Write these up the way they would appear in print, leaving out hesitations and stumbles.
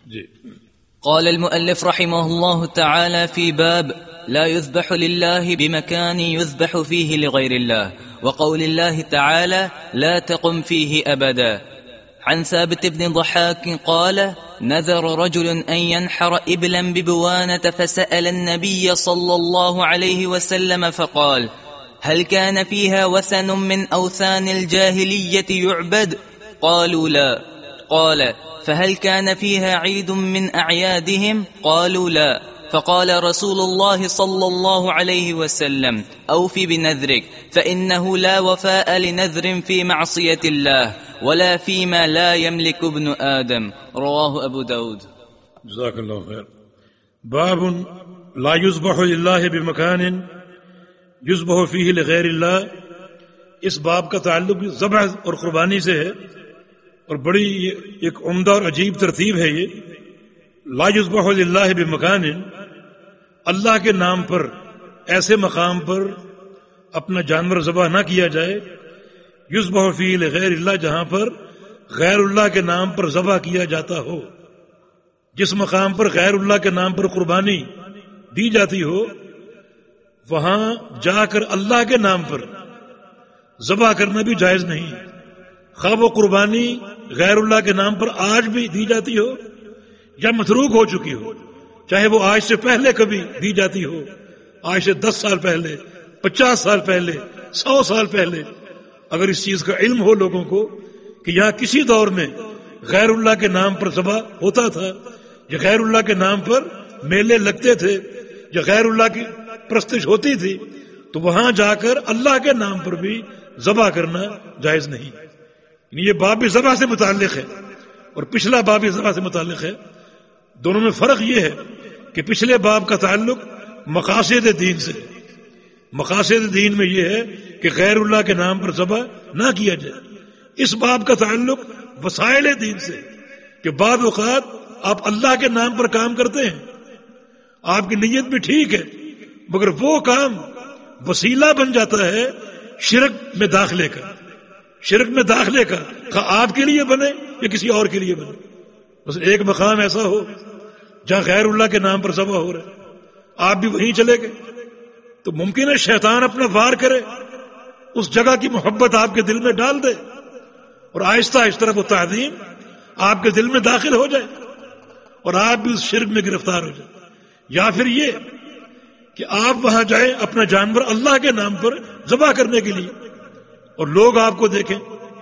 جی. قال المؤلف رحمه الله تعالى في باب لا يذبح لله بمكان يذبح فيه لغير الله، وقول الله تعالى لا تقم فيه أبدا. عن ثابت بن ضحاك قال نذر رجل أن ينحر إبلا ببوانة فسأل النبي صلى الله عليه وسلم فقال هل كان فيها وثن من أوثان الجاهلية يعبد؟ قالوا لا. قال فهل كان فيها عيد من أعيادهم؟ قالوا لا. فقال رسول الله صلى الله عليه وسلم أوف بنذرك فإنه لا وفاء لنذر في معصية الله ولا فيما لا يملك ابن آدم. رواه أبو داود. جزاک اللہ خیر. باب لا یذبح للہ بمکان یذبح فیہ لغیر اللہ. اس باب کا تعلق ذبح اور قربانی سے ہے، اور بڑی ایک عمدہ اور عجیب ترتیب ہے یہ. لا یذبح للہ بمکان، اللہ کے نام پر ایسے مقام پر اپنا جانور ذبح نہ کیا جائے. یذبح فیہ لغیر اللہ، جہاں پر غیر اللہ کے نام پر ذبح کیا جاتا ہو. جس مقام پر غیر اللہ کے نام پر قربانی دی جاتی ہو، وہاں جا کر اللہ کے نام پر ذبح کرنا بھی جائز نہیں. خواہ وہ قربانی غیر اللہ کے نام پر آج بھی دی جاتی ہو یا متروک ہو چکی ہو، چاہے وہ آج سے پہلے کبھی دی جاتی ہو، آج سے 10 سال پہلے، 50 سال پہلے، 100 سال پہلے. اگر اس چیز کا علم ہو لوگوں کو کہ یہاں کسی دور میں غیر اللہ کے نام پر ذبح ہوتا تھا، یا غیر اللہ کے نام پر میلے لگتے تھے، یا غیر اللہ کی پرستش ہوتی تھی، تو وہاں جا کر اللہ کے نام پر بھی ذبح کرنا جائز نہیں. یہ باب بھی ذبح سے متعلق ہے اور پچھلا باب بھی ذبح سے متعلق ہے. دونوں میں فرق یہ ہے کہ پچھلے باب کا تعلق مقاصد دین سے. مقاصد دین میں یہ ہے کہ غیر اللہ کے نام پر ذبح نہ کیا جائے. اس باب کا تعلق وسائل دین سے، کہ بعض اوقات آپ اللہ کے نام پر کام کرتے ہیں، آپ کی نیت بھی ٹھیک ہے، مگر وہ کام وسیلہ بن جاتا ہے شرک میں داخلے کا. شرک میں داخلے کا، خواہ آپ کے لیے بنے یا کسی اور کے لیے بنے. بس ایک مقام ایسا ہو جہاں غیر اللہ کے نام پر ذبح ہو رہا ہے، آپ بھی وہیں چلے گئے، تو ممکن ہے شیطان اپنا وار کرے، اس جگہ کی محبت آپ کے دل میں ڈال دے، اور آہستہ آہستہ وہ تعظیم آپ کے دل میں داخل ہو جائے اور آپ بھی اس شرک میں گرفتار ہو جائے. یا پھر یہ کہ آپ وہاں جائیں اپنا جانور اللہ کے نام پر ذبح کرنے کے لیے، اور لوگ آپ کو دیکھیں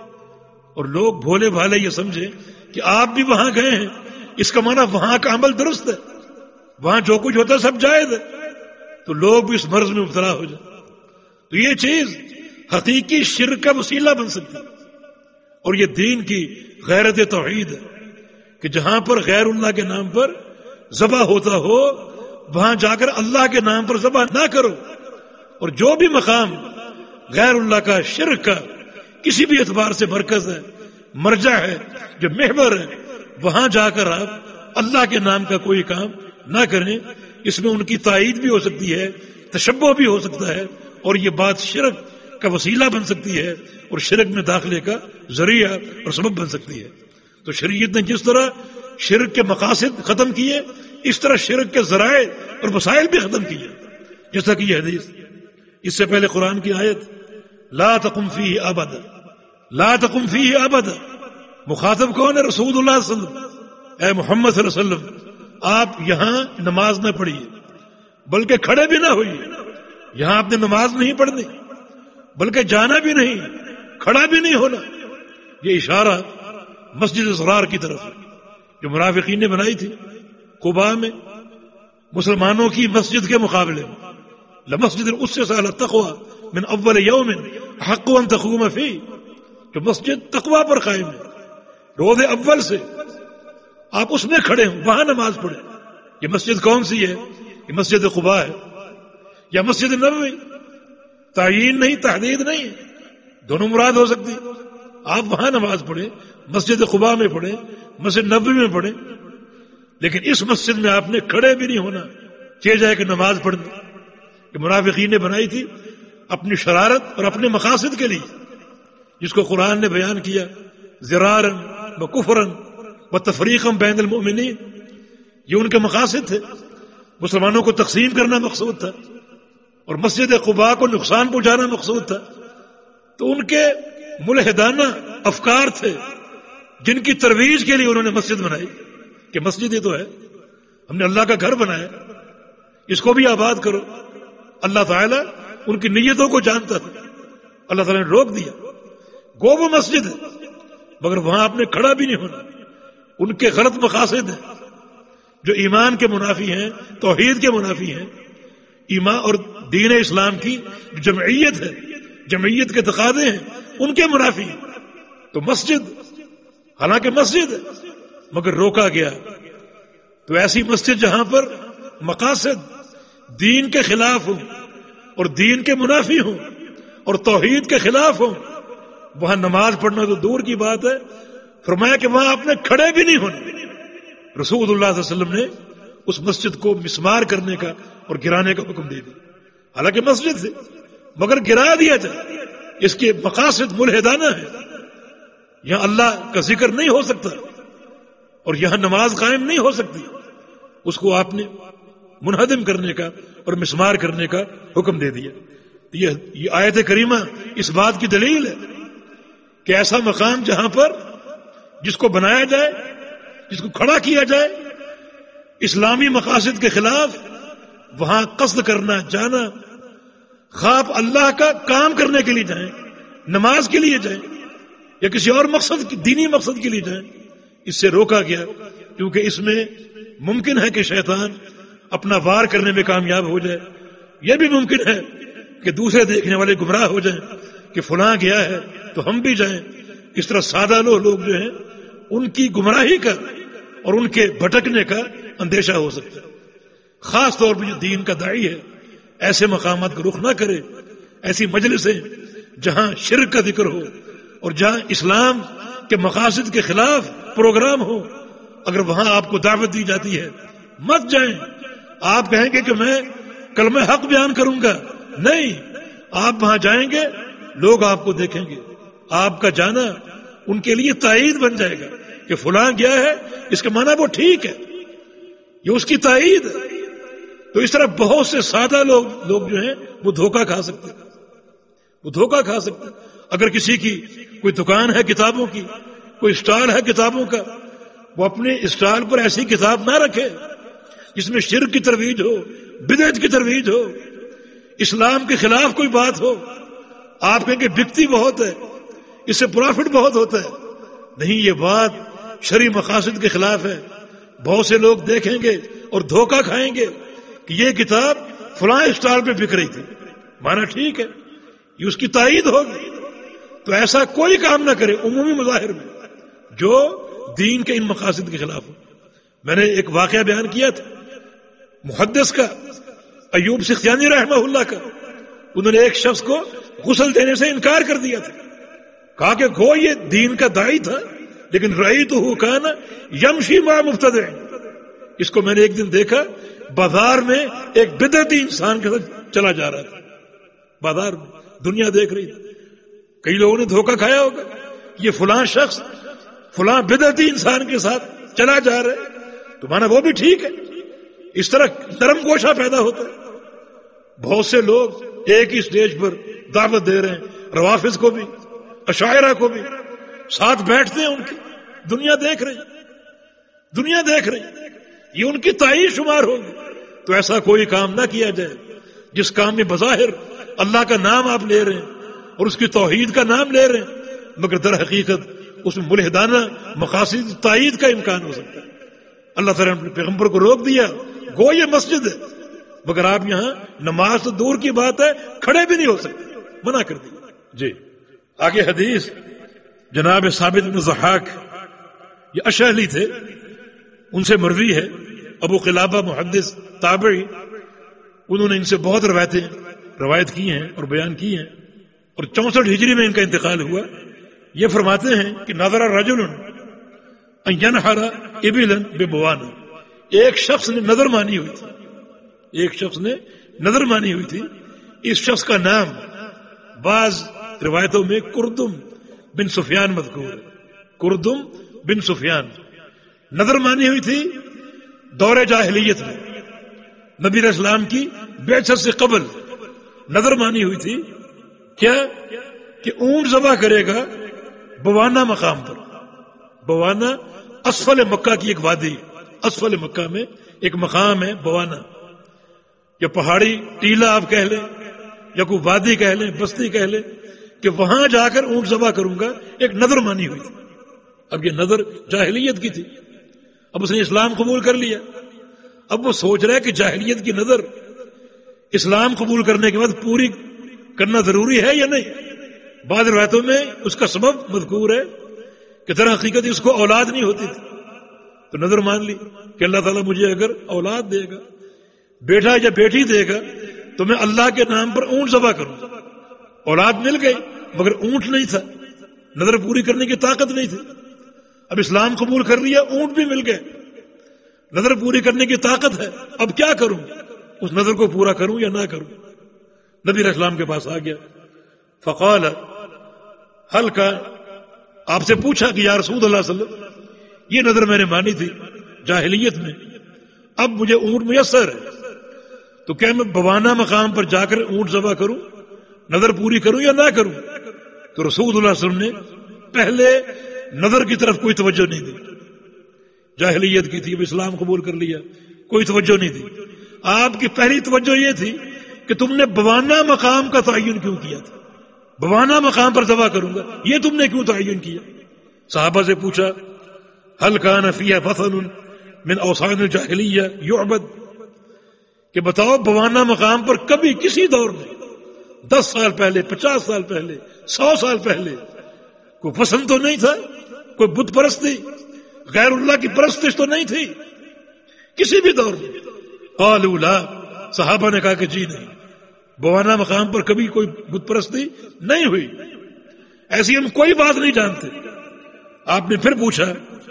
اور لوگ بھولے بھالے یہ سمجھیں کہ آپ بھی وہاں گئے ہیں. اس کا معنی وہاں کا عمل درست ہے، وہاں جو کچھ ہوتا ہے سب جائز ہے، تو لوگ بھی اس مرض میں مبتلا ہو جائیں. تو یہ چیز حقیقی شرک کا وسیلہ بن سکتی ہے. اور یہ دین کی غیرت توحید ہے کہ جہاں پر غیر اللہ کے نام پر ذبح ہوتا ہو، وہاں جا کر اللہ کے نام پر ذبح نہ کرو. اور جو بھی مقام غیر اللہ کا، شرک کا کسی بھی اعتبار سے مرکز ہے، مرجع ہے، جو محور ہے، وہاں جا کر آپ اللہ کے نام کا کوئی کام نہ کریں. اس میں ان کی تائید بھی ہو سکتی ہے، تشبہ بھی ہو سکتا ہے، اور یہ بات شرک کا وسیلہ بن سکتی ہے اور شرک میں داخلے کا ذریعہ اور سبب بن سکتی ہے. تو شریعت نے جس طرح شرک کے مقاصد ختم کیے، اس طرح شرک کے ذرائع اور وسائل بھی ختم کیے. جیسا کہ یہ حدیث، اس سے پہلے قرآن کی آیت لا تقم فیہ ابدا، لا تقم فیہ ابدا. مخاطب کون ہے؟ رسول اللہ صلی اللہ علیہ وسلم. اے محمد صلی اللہ علیہ وسلم، آپ یہاں نماز نہ پڑھیے، بلکہ کھڑے بھی نہ ہوئیے. یہاں آپ نے نماز نہیں پڑھنی، بلکہ جانا بھی نہیں، کھڑا بھی نہیں ہونا. یہ اشارہ مسجد ضرار کی طرف جو منافقین نے بنائی تھی قباء میں مسلمانوں کی مسجد کے مقابلے میں. لمسجد اسست علی التقوى من اول یوم حق ان تقوم فیہ، جو مسجد تقوی پر قائم ہے، روز اول سے آپ اس میں کھڑے ہوں، وہاں نماز پڑھیں. یہ مسجد کون سی ہے؟ یہ مسجد قباء ہے یا مسجد نبوی؟ تعیین نہیں، تحدید نہیں، دونوں مراد ہو سکتی. آپ وہاں نماز پڑھیں، مسجد قباء میں پڑھیں، مسجد نبوی میں پڑھیں، لیکن اس مسجد میں آپ نے کھڑے بھی نہیں ہونا کہ جائے کہ نماز پڑھنی. کہ منافقین نے بنائی تھی اپنی شرارت اور اپنے مقاصد کے لیے، جس کو قرآن نے بیان کیا ضرارا و کفرا و تفریقا بین المؤمنین. یہ ان کے مقاصد تھے. مسلمانوں کو تقسیم کرنا مقصود تھا اور مسجد قباء کو نقصان پہنچانا مقصود تھا. تو ان کے ملحدانہ افکار تھے جن کی ترویج کے لیے انہوں نے مسجد بنائی کہ مسجد ہی تو ہے, ہم نے اللہ کا گھر بنایا, اس کو بھی آباد کرو. اللہ تعالیٰ ان کی نیتوں کو جانتا تھا, اللہ تعالیٰ نے روک دیا. گو وہ مسجد ہے مگر وہاں آپ نے کھڑا بھی نہیں ہونا. ان کے غلط مقاصد ہیں جو ایمان کے منافی ہیں, توحید کے منافی ہیں. ایمان اور دین اسلام کی جمعیت ہے, جمعیت کے تقاضے ہیں, ان کے منافی ہیں. تو مسجد حالانکہ مسجد ہے مگر روکا گیا. تو ایسی مسجد جہاں پر مقاصد دین کے خلاف ہوں اور دین کے منافی ہوں اور توحید کے خلاف ہوں, وہاں نماز پڑھنا تو دور کی بات ہے. فرمایا کہ وہاں آپ نے کھڑے بھی نہیں ہونا. رسول اللہ صلی اللہ علیہ وسلم نے اس مسجد کو مسمار کرنے کا اور گرانے کا حکم دے دیا. حالانکہ مسجد سے مگر گرا دیا جائے, اس کے مقاصد ملحدانہ ہے. یہاں اللہ کا ذکر نہیں ہو سکتا اور یہاں نماز قائم نہیں ہو سکتی. اس کو آپ نے منہدم کرنے کا اور مسمار کرنے کا حکم دے دیا. یہ آیت کریمہ اس بات کی دلیل ہے کہ ایسا مقام جہاں پر جس کو بنایا جائے, جس کو کھڑا کیا جائے اسلامی مقاصد کے خلاف, وہاں قصد کرنا جانا, خواب اللہ کا کام کرنے کے لیے جائیں, نماز کے لیے جائیں یا کسی اور مقصد دینی مقصد کے لیے جائیں, اس سے روکا گیا. کیونکہ اس میں ممکن ہے کہ شیطان اپنا وار کرنے میں کامیاب ہو جائے. یہ بھی ممکن ہے کہ دوسرے دیکھنے والے گمراہ ہو جائیں کہ فلاں گیا ہے تو ہم بھی جائیں. اس طرح سادہ لوگ جو ہیں ان کی گمراہی کا اور ان کے بھٹکنے کا اندیشہ ہو سکتا ہے. خاص طور پر جو دین کا داعی ہے ایسے مقامات کا رخ نہ کرے, ایسی مجلسیں جہاں شرک کا ذکر ہو اور جہاں اسلام کے مقاصد کے خلاف پروگرام ہو. اگر وہاں آپ کو دعوت دی جاتی ہے مت جائیں. آپ کہیں گے کہ میں کلمہ حق بیان کروں گا, نہیں, آپ وہاں جائیں گے لوگ آپ کو دیکھیں گے. آپ کا جانا ان کے لیے تائید بن جائے گا کہ فلاں گیا ہے, اس کا معنی وہ ٹھیک ہے, یہ اس کی تائید ہے. تو اس طرح بہت سے سادہ لوگ جو ہیں وہ دھوکہ کھا سکتے ہیں, وہ دھوکہ کھا سکتے ہیں. اگر کسی کی کوئی دکان ہے کتابوں کی, کوئی اسٹال ہے کتابوں کا, وہ اپنے اسٹال پر ایسی کتاب نہ رکھے جس میں شرک کی ترویج ہو, بدعت کی ترویج ہو, اسلام کے خلاف کوئی بات ہو. آپ کہیں کہ بکتی بہت ہے, اس سے پروفٹ بہت ہوتا ہے. نہیں, یہ بات شرعی مقاصد کے خلاف ہے. بہت سے لوگ دیکھیں گے اور دھوکہ کھائیں گے کہ یہ کتاب فلاں اسٹال پہ بک رہی تھی, مانا ٹھیک ہے, یہ اس کی تائید ہوگی. تو ایسا کوئی کام نہ کرے عمومی مظاہر میں جو دین کے ان مقاصد کے خلاف ہو. میں نے ایک واقعہ بیان کیا تھا محدث کا, ایوب سختیانی رحمہ اللہ کا. انہوں نے ایک شخص کو غسل دینے سے انکار کر دیا تھا, کہا کہ گو یہ دین کا داعی تھا لیکن رأیتہ کان یمشی مع مبتدع. اس کو میں نے ایک دن دیکھا بازار میں ایک بدعتی انسان کے ساتھ چلا جا رہا تھا. بازار میں دنیا دیکھ رہی تھی. کئی لوگوں نے دھوکہ کھایا ہوگا, یہ فلاں شخص فلاں بدعتی انسان کے ساتھ چلا جا رہا ہے تو مانا وہ بھی ٹھیک ہے. اس طرح نرم گوشہ پیدا ہوتا ہے. بہت سے لوگ ایک ہی اسٹیج پر دعوت دے رہے ہیں, روافض کو بھی اشاعرہ کو بھی, ساتھ بیٹھتے ہیں ان کی, دنیا دیکھ رہے ہیں, دنیا دیکھ رہے ہیں, یہ ان کی تائید شمار ہوگی. تو ایسا کوئی کام نہ کیا جائے جس کام میں بظاہر اللہ کا نام آپ لے رہے ہیں اور اس کی توحید کا نام لے رہے ہیں مگر در حقیقت اس میں ملحدانہ مقاصد تائید کا امکان ہو سکتا ہے. اللہ تعالیٰ نے اپنے پیغمبر کو روک دیا, گو یہ مسجد ہے مگر آپ یہاں نماز تو دور کی بات ہے کھڑے بھی نہیں ہو سکتے, منع کر دیا. جی آگے حدیث جناب ثابت بن ضحاک, یہ اشعری تھے, ان سے مروی ہے. ابو قلابہ محدث تابعی, انہوں نے ان سے بہت روایت کی ہیں اور بیان کی ہیں, اور 64 ہجری میں ان کا انتقال ہوا. یہ فرماتے ہیں کہ نظر رجل ان ينحر ابلا ببوانا, ایک شخص نے نظر مانی ہوئی تھی, ایک شخص نے نظر مانی ہوئی تھی. اس شخص کا نام بعض روایتوں میں کردم بن سفیان مذکور ہے. کردم بن سفیان نظر مانی ہوئی تھی دور جاہلیت میں نبی علیہ السلام کی بعثت سے قبل نظر مانی ہوئی تھی کیا کہ اونٹ ذبح کرے گا بوانا مقام پر. بوانا اسفل مکہ کی ایک وادی، اسفل مکہ میں ایک مقام ہے بوانا، یا پہاڑی ٹیلا آپ کہہ لیں یا کوئی وادی کہہ لیں، بستی کہہ لیں، کہ وہاں جا کر اونٹ ذبح کروں گا. ایک نظر مانی ہوئی تھی. اب یہ نظر جاہلیت کی تھی، اب اس نے اسلام قبول کر لیا. اب وہ سوچ رہا ہے کہ جاہلیت کی نظر اسلام قبول کرنے کے بعد پوری کرنا ضروری ہے یا نہیں. بعض روایتوں میں اس کا سبب مذکور ہے کہ در حقیقت اس کو اولاد نہیں ہوتی تھی، تو نظر مان لی کہ اللہ تعالیٰ مجھے اگر اولاد دے گا، بیٹا یا بیٹی دے گا، تو میں اللہ کے نام پر اونٹ ذبح کروں. اولاد مل گئی مگر اونٹ نہیں تھا، نظر پوری کرنے کی طاقت نہیں تھی. اب اسلام قبول کر لیا، اونٹ بھی مل گئے، نظر پوری کرنے کی طاقت ہے. اب کیا کروں؟ اس نظر کو پورا کروں یا نہ کروں؟ نبی علیہ السلام کے پاس آ گیا. فقال حل کا، آپ سے پوچھا کہ یا رسول اللہ صلی اللہ علیہ وسلم، یہ نظر میں نے مانی تھی جاہلیت میں، اب مجھے اونٹ میسر ہے، تو کیا میں بوانا مقام پر جا کر اونٹ ذبح کروں، نظر پوری کروں یا نہ کروں؟ تو رسول اللہ صلی اللہ علیہ وسلم نے پہلے نظر کی طرف کوئی توجہ نہیں دی. جاہلیت کی تھی، اب اسلام قبول کر لیا، کوئی توجہ نہیں دی. آپ کی پہلی توجہ یہ تھی کہ تم نے بوانا مقام کا تعین کیوں کیا تھا؟ بوانا مقام پر ذبح کروں گا، یہ تم نے کیوں تعین کیا؟ صحابہ سے پوچھا هل كان فيها وثن من اوثان الجاہلیہ يعبد، کہ بتاؤ بوانا مقام پر کبھی کسی دور میں 10 سال پہلے، 50 سال پہلے، 100 سال پہلے کوئی وثن تو نہیں تھا، کوئی بت پرستی، غیر اللہ کی پرستش تو نہیں تھی کسی بھی دور میں؟ قالوا لا، صحابہ نے کہا کہ جی نہیں، بوانا مقام پر کبھی کوئی بت پرستی نہیں ہوئی، ایسی ہم کوئی بات نہیں جانتے. آپ نے پھر پوچھا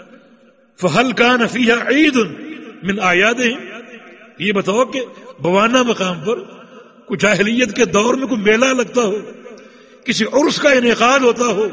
فَهَلْ كَانَ فِيهَا عِيدٌ مِّنْ أَعْيَادِهِمْ، یہ بتاؤ کہ بوانا مقام پر کوئی جاہلیت کے دور میں کوئی میلہ لگتا ہو، کسی عرس کا انعقاد ہوتا ہو.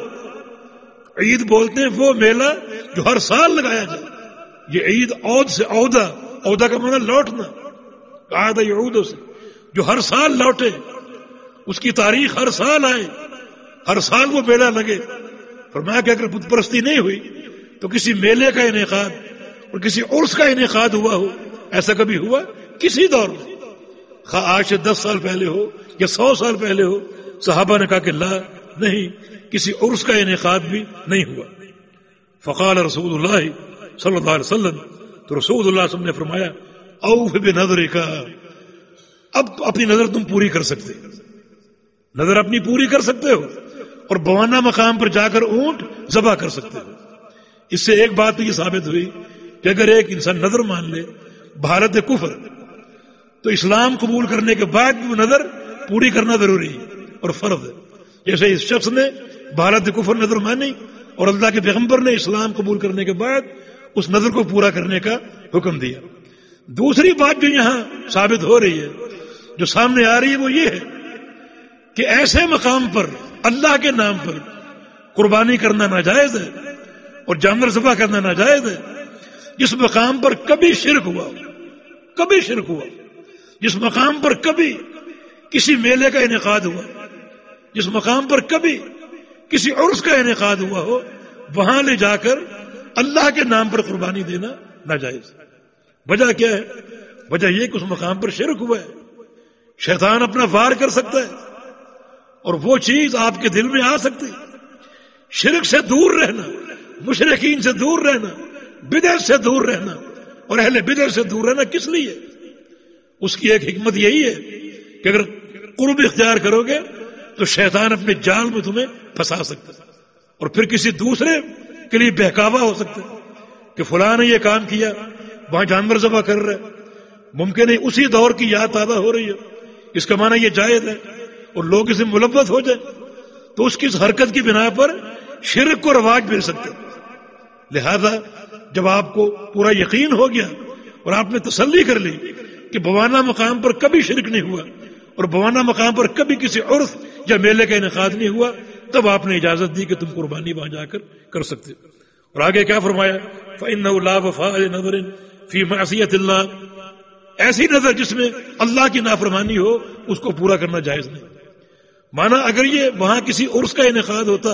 عید بولتے ہیں وہ میلہ جو ہر سال لگایا جائے. یہ عید عود سے عودہ، عودہ کا معنی لوٹنا، عاد یعود سے، جو ہر سال لوٹے، اس کی تاریخ ہر سال آئے، ہر سال وہ میلہ لگے. فرمایا کہ اگر بت پرستی نہیں ہوئی تو کسی میلے کا انعقاد اور کسی عرس کا انعقاد ہوا ہو، ایسا کبھی ہوا کسی دور میں، خواہ آج سے 10 سال پہلے ہو یا 100 سال پہلے ہو؟ صحابہ نے کہا کہ لا، نہیں، کسی عرس کا انعقاد بھی نہیں ہوا. فقال رسول اللہ صلی اللہ علیہ وسلم، تو رسول اللہ صلی اللہ علیہ وسلم نے فرمایا اوف بنظرک، اب اپنی نظر تم پوری کر سکتے، نظر اپنی پوری کر سکتے ہو اور بوانا مقام پر جا کر اونٹ ذبح کر سکتے ہو. اس سے ایک بات تو یہ ثابت ہوئی کہ اگر ایک انسان نظر مان لے بحالت کفر، تو اسلام قبول کرنے کے بعد بھی وہ نظر پوری کرنا ضروری ہے اور فرض ہے. جیسے اس شخص نے بحالت کفر نظر مانی اور اللہ کے پیغمبر نے اسلام قبول کرنے کے بعد اس نظر کو پورا کرنے کا حکم دیا. دوسری بات جو یہاں ثابت ہو رہی ہے، جو سامنے آ رہی ہے، وہ یہ ہے کہ ایسے مقام پر اللہ کے نام پر قربانی کرنا ناجائز ہے اور جانور ذبح کرنا ناجائز ہے جس مقام پر کبھی شرک ہوا، کبھی شرک ہوا، جس مقام پر کبھی کسی میلے کا انعقاد ہوا، جس مقام پر کبھی کسی عرس کا انعقاد ہوا ہو، وہاں لے جا کر اللہ کے نام پر قربانی دینا ناجائز. وجہ کیا ہے؟ وجہ یہ کہ اس مقام پر شرک ہوا ہے. شیطان اپنا وار کر سکتا ہے اور وہ چیز آپ کے دل میں آ سکتی. شرک سے دور رہنا، مشرکین سے دور رہنا، بدعت سے دور رہنا اور اہل بدعت سے دور رہنا کس لیے؟ اس کی ایک حکمت یہی ہے کہ اگر قرب اختیار کرو گے تو شیطان اپنے جال میں تمہیں پھنسا سکتا ہے اور پھر کسی دوسرے کے لیے بہکاوا ہو سکتا ہے کہ فلاں نے یہ کام کیا، وہاں جانور ذبح کر رہے، ممکن ہے اسی دور کی یاد تازہ ہو رہی ہے، اس کا معنی یہ جائز ہے اور لوگ اسے ملوث ہو جائیں تو اس کی اس حرکت کی بنا پر شرک کو رواج مل سکتے. لہذا جب آپ کو پورا یقین ہو گیا اور آپ نے تسلی کر لی کہ بوانا مقام پر کبھی شرک نہیں ہوا اور بوانا مقام پر کبھی کسی عرس یا میلے کا انعقاد نہیں ہوا، تب آپ نے اجازت دی کہ تم قربانی وہاں جا کر سکتے. اور آگے کیا فرمایا؟ فَإِنَّهُ لَا وَفَاءَ لِنَذْرٍ فی معصیت اللہ، ایسی نظر جس میں اللہ کی نافرمانی ہو اس کو پورا کرنا جائز نہیں۔ مانا اگر یہ وہاں کسی عرس کا انعقاد ہوتا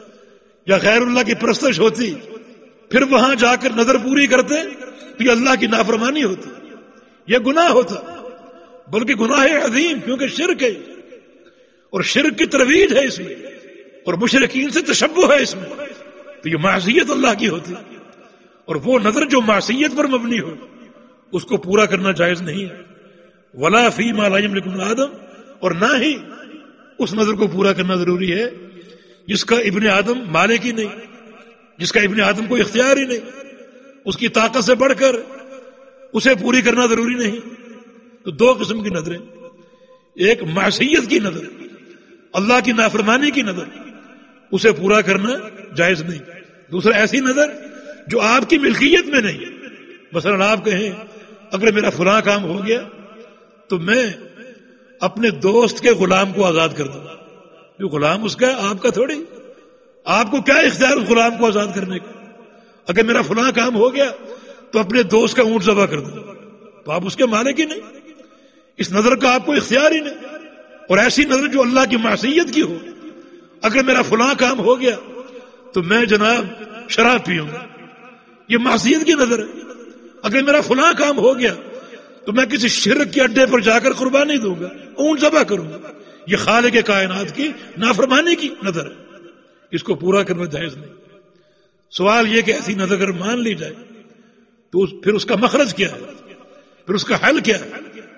یا غیر اللہ کی پرستش ہوتی پھر وہاں جا کر نظر پوری کرتے تو یہ اللہ کی نافرمانی ہوتی، یہ گناہ ہوتا، بلکہ گناہ عظیم، کیونکہ شرک ہے اور شرک کی ترویج ہے اس میں اور مشرکین سے تشبہ ہے اس میں، تو یہ معصیت اللہ کی ہوتی، اور وہ نظر جو معصیت پر مبنی ہو اس کو پورا کرنا جائز نہیں ہے۔ ولا فی ما لا یملک ابن آدم، اور نہ ہی اس نظر کو پورا کرنا ضروری ہے جس کا ابن آدم مالک ہی نہیں، جس کا ابن آدم کو اختیار ہی نہیں، اس کی طاقت سے بڑھ کر اسے پوری کرنا ضروری نہیں۔ تو دو قسم کی نظریں، ایک معصیت کی نظر، اللہ کی نافرمانی کی نظر، اسے پورا کرنا جائز نہیں۔ دوسرا ایسی نظر جو آپ کی ملکیت میں نہیں، مثلا آپ کہیں اگر میرا فلاں کام ہو گیا تو میں اپنے دوست کے غلام کو آزاد کر دوں، جو غلام اس کا ہے، آپ کا تھوڑی، آپ کو کیا اختیار اس غلام کو آزاد کرنے کا؟ اگر میرا فلاں کام ہو گیا تو اپنے دوست کا اونٹ ذبح کر دوں، تو آپ اس کے مالک ہی نہیں، اس نظر کا آپ کو اختیار ہی نہیں۔ اور ایسی نظر جو اللہ کی معصیت کی ہو، اگر میرا فلاں کام ہو گیا تو میں جناب شراب پیوں گا، یہ معصیت کی نظر ہے۔ اگر میرا فلاں کام ہو گیا تو میں کسی شرک کے اڈے پر جا کر قربانی دوں گا، اونٹ ذبح کروں گا، یہ خالق کائنات کی نافرمانی کی نظر ہے، اس کو پورا کرنا جائز نہیں۔ سوال یہ کہ ایسی نظر اگر مان لی جائے تو پھر اس کا مخرج کیا ہے، پھر اس کا حل کیا ہے؟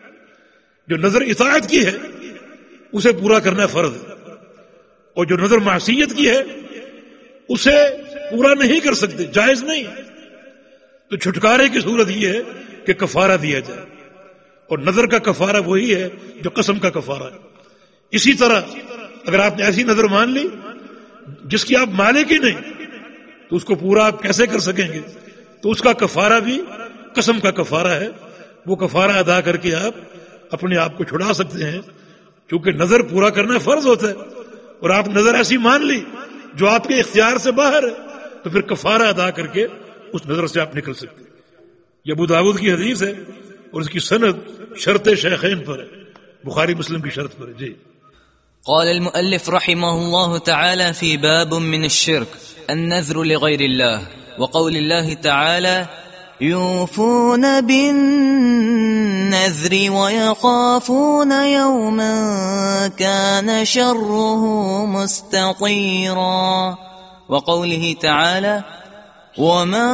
جو نظر اطاعت کی ہے اسے پورا کرنا فرض ہے، اور جو نظر معصیت کی ہے اسے پورا نہیں کر سکتے، جائز نہیں ہے۔ تو چھٹکارے کی صورت یہ ہے کہ کفارہ دیا جائے، اور نظر کا کفارہ وہی ہے جو قسم کا کفارہ ہے۔ اسی طرح اگر آپ نے ایسی نظر مان لی جس کی آپ مالک ہی نہیں تو اس کو پورا آپ کیسے کر سکیں گے؟ تو اس کا کفارہ بھی قسم کا کفارہ ہے، وہ کفارہ ادا کر کے آپ اپنے آپ کو چھڑا سکتے ہیں، کیونکہ نظر پورا کرنا فرض ہوتا ہے، اور آپ نظر ایسی مان لی جو آپ کے اختیار سے باہر ہے تو پھر کفارہ ادا کر کے اس نظر سے آپ نکل سکتے ہیں۔ یہ ابو داؤد کی حدیث ہے اور اس کی سند شرط شیخین پر ہے، بخاری مسلم کی شرط پر ہے۔ جی قال المؤلف رحمه الله تعالى في باب من الشرك النذر لغير الله وقول الله تعالى يوفون بالنذر ويخافون يوما كان شره مستطيرا وقوله تعالى وما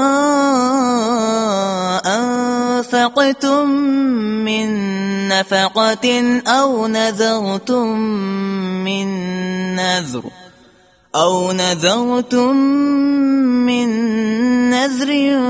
أنفقتم من نفقة أو نذرتم من نذر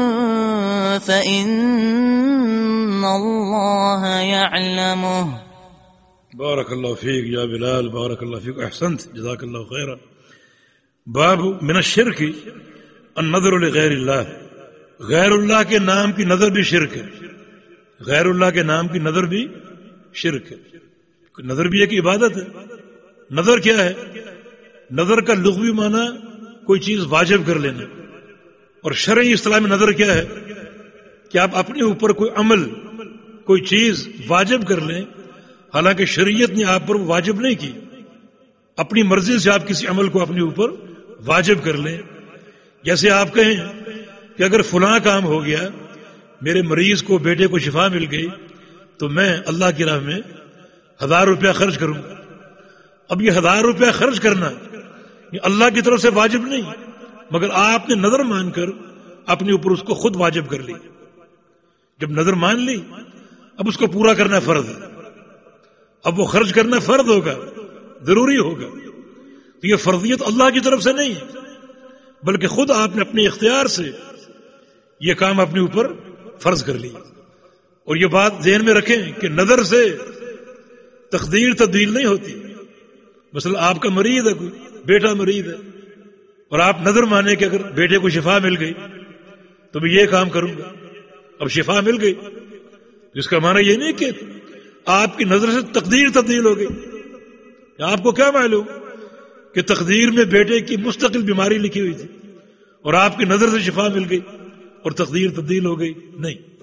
فإن الله يعلمه۔ بارک اللہ فیک یا بلال، بارک اللہ فیک، احسنت، جزاک اللہ خیرا۔ باب من الشرک النظر لغیر اللہ، غیر اللہ کے نام کی نظر بھی شرک ہے، غیر اللہ کے نام کی نظر بھی شرک ہے۔ نظر بھی ایک عبادت ہے۔ نظر کیا ہے؟ نظر کا لغوی معنی کوئی چیز واجب کر لینا، اور شرعی اصطلاح میں نظر کیا ہے کہ آپ اپنے اوپر کوئی عمل، کوئی چیز واجب کر لیں، حالانکہ شریعت نے آپ پر واجب نہیں کی، اپنی مرضی سے آپ کسی عمل کو اپنے اوپر واجب کر لیں۔ جیسے آپ کہیں کہ اگر فلاں کام ہو گیا، میرے مریض کو، بیٹے کو شفا مل گئی، تو میں اللہ کی راہ میں 1000 روپیہ خرچ کروں گا۔ اب یہ 1000 روپیہ خرچ کرنا یہ اللہ کی طرف سے واجب نہیں، مگر آپ نے نظر مان کر اپنے اوپر اس کو خود واجب کر لی۔ جب نظر مان لی اب اس کو پورا کرنا فرض ہے، اب وہ خرچ کرنا فرض ہوگا، ضروری ہوگا۔ تو یہ فرضیت اللہ کی طرف سے نہیں ہے، بلکہ خود آپ نے اپنے اختیار سے یہ کام اپنے اوپر فرض کر لی۔ اور یہ بات ذہن میں رکھیں کہ نظر سے تقدیر تبدیل نہیں ہوتی۔ مثلا آپ کا مریض ہے، کوئی بیٹا مریض ہے، اور آپ نظر مانے کہ اگر بیٹے کو شفا مل گئی تو میں یہ کام کروں گا۔ اب شفا مل گئی، جس کا معنی یہ نہیں کہ آپ کی نظر سے تقدیر تبدیل ہو گئی۔ آپ کو کیا معلوم کہ تقدیر میں بیٹے کی مستقل بیماری لکھی ہوئی تھی اور آپ کی نظر سے شفا مل گئی اور تقدیر تبدیل ہو گئی؟ نہیں،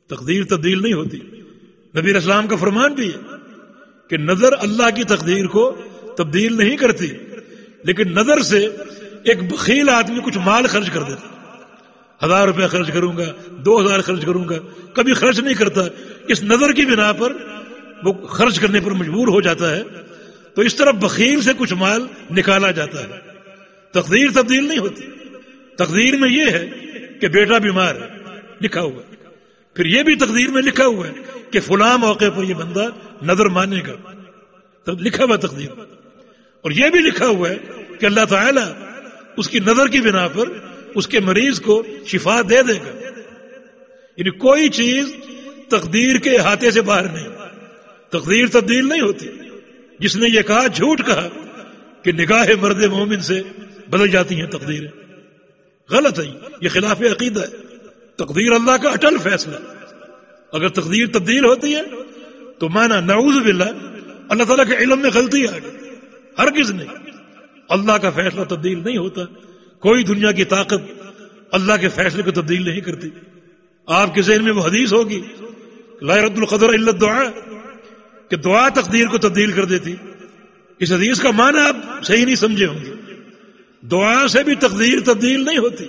تقدیر تبدیل نہیں ہوتی. نبی اسلام کا فرمان بھی ہے کہ نظر اللہ کی تقدیر کو تبدیل نہیں کرتی، لیکن نظر سے ایک بخیل آدمی کچھ مال خرچ کر دیتا، 1000 روپے خرچ کروں گا، 2000 خرچ کروں گا، کبھی خرچ نہیں کرتا. اس نظر کی بنا پر وہ خرچ کرنے پر مجبور ہو جاتا ہے. تو اس طرح بخیل سے کچھ مال نکالا جاتا ہے. تقدیر تبدیل نہیں ہوتی. تقدیر میں یہ ہے کہ بیٹا بیمار ہے، لکھا ہوا ہے. پھر یہ بھی تقدیر میں لکھا ہوا ہے کہ فلاں موقع پر یہ بندہ نظر مانے گا، لکھا ہوا تقدیر. اور یہ بھی لکھا ہوا ہے کہ اللہ تعالیٰ اس کی نظر کی بنا پر اس کے مریض کو شفا دے دے گا. یعنی کوئی چیز تقدیر کے احاطے سے باہر نہیں. تقدیر تبدیل نہیں ہوتی. جس نے یہ کہا جھوٹ کہا کہ نگاہ مرد مومن سے بدل جاتی ہیں تقدیریں، غلط ہے، یہ خلاف عقیدہ ہے. تقدیر اللہ کا اٹل فیصلہ. اگر تقدیر تبدیل ہوتی ہے تو مانا نعوذ باللہ اللہ تعالیٰ کے علم میں غلطی آ گئی. ہرگز نہیں. اللہ کا فیصلہ تبدیل نہیں ہوتا. کوئی دنیا کی طاقت اللہ کے فیصلے کو تبدیل نہیں کرتی. آپ کے ذہن میں وہ حدیث ہوگی لا يرد القدر الا الدعاء، کہ دعا تقدیر کو تبدیل کر دیتی. اس حدیث کا معنی آپ صحیح نہیں سمجھے ہوں گے. دعا سے بھی تقدیر تبدیل نہیں ہوتی،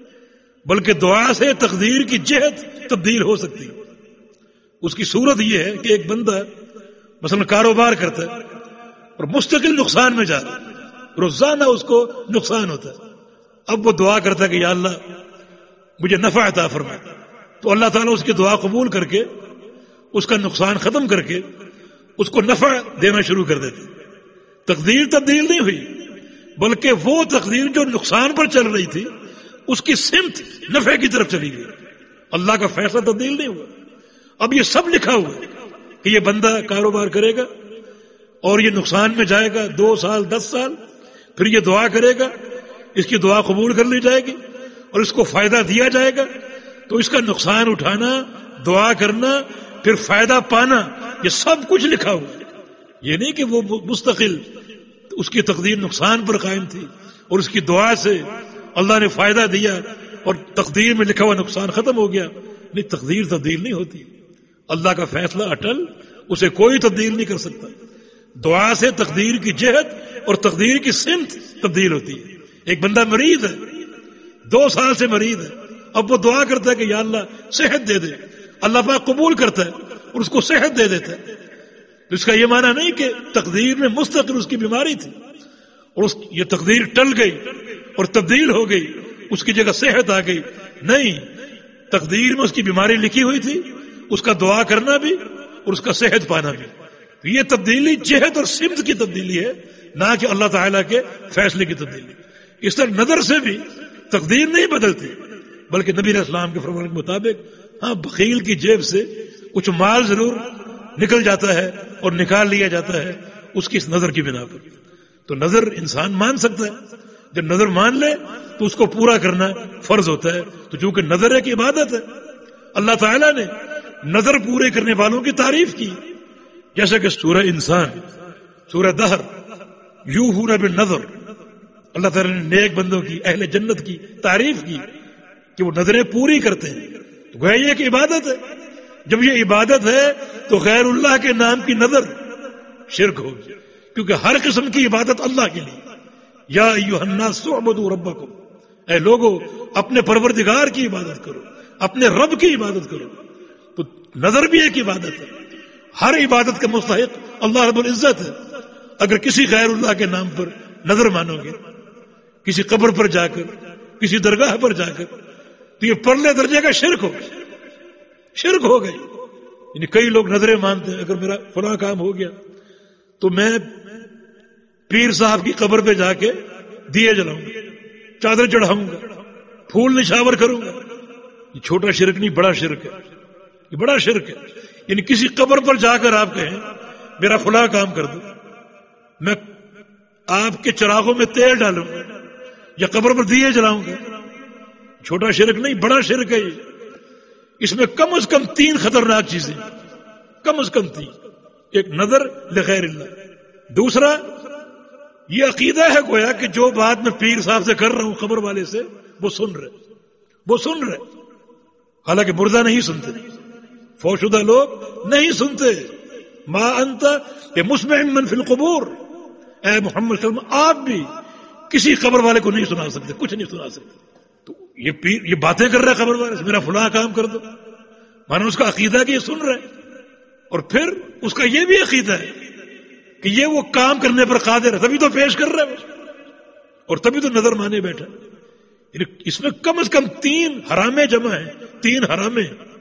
بلکہ دعا سے تقدیر کی جہت تبدیل ہو سکتی ہے. اس کی صورت یہ ہے کہ ایک بندہ مثلا کاروبار کرتا ہے اور مستقل نقصان میں جا رہا ہے، روزانہ اس کو نقصان ہوتا ہے. اب وہ دعا کرتا ہے کہ یا اللہ مجھے نفع عطا فرما، تو اللہ تعالیٰ اس کی دعا قبول کر کے اس کا نقصان ختم کر کے اس کو نفع دینا شروع کر دیتے. تقدیر تبدیل نہیں ہوئی، بلکہ وہ تقدیر جو نقصان پر چل رہی تھی اس کی سمت نفع کی طرف چلی گئی. اللہ کا فیصلہ تبدیل نہیں ہوا. اب یہ سب لکھا ہوا ہے کہ یہ بندہ کاروبار کرے گا اور یہ نقصان میں جائے گا 2 سال 10 سال، پھر یہ دعا کرے گا، اس کی دعا قبول کر لی جائے گی اور اس کو فائدہ دیا جائے گا. تو اس کا نقصان اٹھانا، دعا کرنا، پھر فائدہ پانا، یہ سب کچھ لکھا ہوا ہے. یہ نہیں کہ وہ مستقل اس کی تقدیر نقصان پر قائم تھی اور اس کی دعا سے اللہ نے فائدہ دیا اور تقدیر میں لکھا ہوا نقصان ختم ہو گیا. نہیں، تقدیر تبدیل نہیں ہوتی. اللہ کا فیصلہ اٹل، اسے کوئی تبدیل نہیں کر سکتا. دعا سے تقدیر کی جہت اور تقدیر کی سمت تبدیل ہوتی ہے. ایک بندہ مریض ہے، 2 سال سے مریض ہے، اب وہ دعا کرتا ہے کہ یا اللہ صحت دے دے، اللہ پاک قبول کرتا ہے اور اس کو صحت دے دیتا ہے. تو اس کا یہ معنی نہیں کہ تقدیر میں مستقل اس کی بیماری تھی اور یہ تقدیر ٹل گئی اور تبدیل ہو گئی، اس کی جگہ صحت آ گئی. نہیں، تقدیر میں اس کی بیماری لکھی ہوئی تھی، اس کا دعا کرنا بھی اور اس کا صحت پانا بھی. یہ تبدیلی جہت اور سمت کی تبدیلی ہے، نہ کہ اللہ تعالیٰ کے فیصلے کی تبدیلی. اس طرح نظر سے بھی تقدیر نہیں بدلتی، بلکہ نبی علیہ السلام کے فرمان کے مطابق ہاں بخیل کی جیب سے کچھ مال ضرور نکل جاتا ہے اور نکال لیا جاتا ہے اس کی اس نظر کی بنا پر. تو نظر انسان مان سکتا ہے، جب نظر مان لے تو اس کو پورا کرنا فرض ہوتا ہے. تو چونکہ نظر ایک عبادت ہے، اللہ تعالیٰ نے نظر پورے کرنے والوں کی تعریف کی، جیسا کہ سورہ انسان، سورہ دہر، یوفون بالنذر، اللہ تعالیٰ نے نیک بندوں کی، اہل جنت کی تعریف کی کہ وہ نظریں پوری کرتے ہیں. تو گویا یہ ایک عبادت ہے. جب یہ عبادت ہے تو غیر اللہ کے نام کی نظر شرک ہوگی، کیونکہ ہر قسم کی عبادت اللہ کے لیے. یا ایھا الناس اعبدوا ربکم، اے لوگو اپنے پروردگار کی عبادت کرو، اپنے رب کی عبادت کرو. تو نظر بھی ایک عبادت ہے. ہر عبادت کا مستحق اللہ رب العزت ہے. اگر کسی غیر اللہ کے نام پر نظر مانو گے، کسی قبر پر جا کر، کسی درگاہ پر جا کر، تو یہ پرلے درجے کا شرک ہو گیا. شرک ہو گئی. یعنی کئی لوگ نظریں مانتے ہیں، اگر میرا فلاں کام ہو گیا تو میں پیر صاحب کی قبر پہ جا کے دیے جلاؤں گا، چادر چڑھاؤں گا، پھول نشاور کروں گا. یہ چھوٹا شرک نہیں، بڑا شرک ہے. یہ بڑا شرک ہے. یعنی کسی قبر پر جا کر آپ کہیں میرا فلاں کام کر دو، میں آپ کے چراغوں میں تیل ڈالوں گا یا قبر پر دیے جلاؤں گا. چھوٹا شرک نہیں، بڑا شرک ہے. یہ اس میں کم از کم 3 خطرناک چیزیں، کم از کم 3. ایک نظر لغیر اللہ. دوسرا یہ عقیدہ ہے گویا کہ جو بات میں پیر صاحب سے کر رہا ہوں قبر والے سے وہ سن رہے، حالانکہ مردہ نہیں سنتے. فوت شدہ لوگ نہیں سنتے. ما انت بمسمع من فی القبور، اے محمد صلی اللہ علیہ وسلم آپ بھی کسی قبر والے کو نہیں سنا سکتے، کچھ نہیں سنا سکتے. تو یہ پیر یہ باتیں کر رہا ہے قبر والے سے، میرا فلاں کام کر دو، مانا اس کا عقیدہ کہ یہ سن رہے ہیں، اور پھر اس کا یہ بھی عقیدہ ہے کہ یہ وہ کام کرنے پر قادر ہے، تبھی تو پیش کر رہا ہے اور تبھی تو نظر مانے بیٹھا. اس میں کم از کم 3 حرامیں جمع ہیں، 3 حرامیں.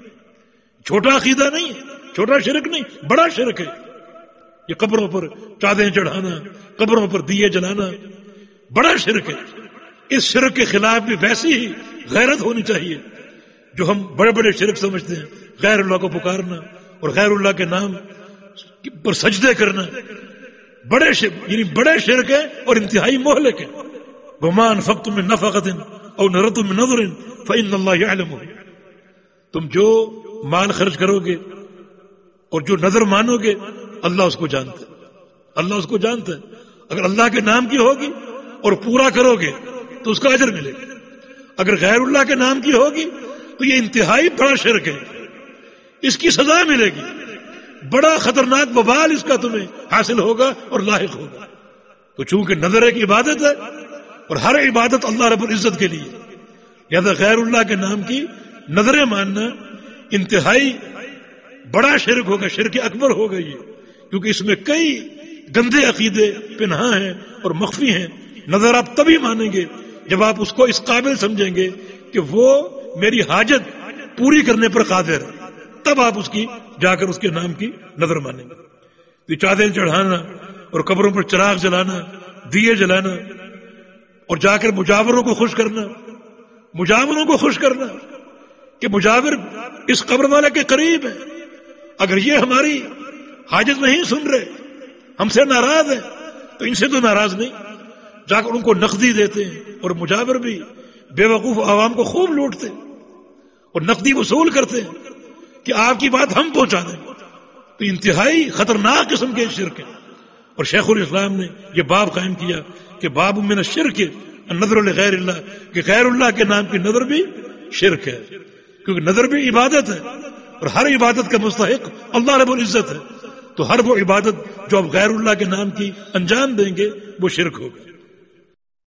چھوٹا عقیدہ نہیں ہے، چھوٹا شرک نہیں، بڑا شرک ہے. یہ قبروں پر چادریں چڑھانا، قبروں پر دیے جلانا بڑا شرک ہے. اس شرک کے خلاف بھی ویسی ہی غیرت ہونی چاہیے جو ہم بڑے بڑے شرک سمجھتے ہیں. غیر اللہ کو پکارنا اور غیر اللہ کے نام پر سجدے کرنا بڑے شرک، یعنی بڑے شرک ہے اور انتہائی مہلک ہے. وما انفقتم من نفقۃ او نذرتم من نذر فإن اللہ یعلمہ. تم جو مال خرچ کرو گے اور جو نظر مانو گے اللہ اس کو جانتا ہے، اللہ اس کو جانتا ہے. اگر اللہ کے نام کی ہوگی اور پورا کرو گے تو اس کا اجر ملے گا. اگر غیر اللہ کے نام کی ہوگی تو یہ انتہائی بڑا شرک ہے، اس کی سزا ملے گی. بڑا خطرناک وبال اس کا تمہیں حاصل ہوگا اور لاحق ہوگا. تو چونکہ نظر ایک عبادت ہے اور ہر عبادت اللہ رب العزت کے لیے، لہذا غیر اللہ کے نام کی نظریں ماننا انتہائی بڑا شرک ہوگا، شرک اکبر ہوگا یہ، کیونکہ اس میں کئی گندے عقیدے پنہاں ہیں اور مخفی ہیں. نظر آپ تبھی مانیں گے جب آپ اس کو اس قابل سمجھیں گے کہ وہ میری حاجت پوری کرنے پر قادر ہے، تب آپ اس کی جا کر اس کے نام کی نظر مانیں گے. تو چادریں چڑھانا اور قبروں پر چراغ جلانا، دیے جلانا اور جا کر مجاوروں کو خوش کرنا، مجاوروں کو خوش کرنا کہ مجاور اس قبر والے کے قریب ہے، اگر یہ ہماری حاجت نہیں سن رہے، ہم سے ناراض ہے تو ان سے تو ناراض نہیں. جا کر ان کو نقدی دیتے ہیں اور مجاور بھی بے وقوف عوام کو خوب لوٹتے اور نقدی وصول کرتے ہیں کہ آپ کی بات ہم پہنچا دیں. تو انتہائی خطرناک قسم کے شرک ہے. اور شیخ الاسلام نے یہ باب قائم کیا کہ باب من الشرک النظر لغیر اللہ، کہ غیر اللہ کے نام کی نظر بھی شرک ہے، کیونکہ نظر بھی عبادت ہے اور ہر عبادت کا مستحق اللہ رب العزت ہے. تو ہر وہ عبادت جو آپ غیر اللہ کے نام کی انجام دیں گے وہ شرک ہوگا.